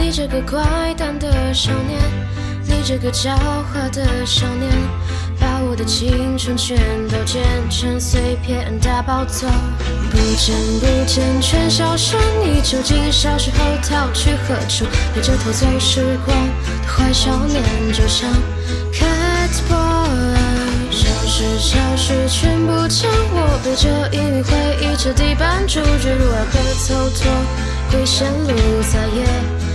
你这个怪诞的少年，你这个狡猾的少年，把我的青春全都剪成碎片打包走，不见不见全消失，你究竟小时候逃去何处？陪着偷走时光的坏少年，就像 Cat Boy， 消失消失全不见，我被这旖旎回忆彻底绊住，坠入爱河蹉跎，会陷入再也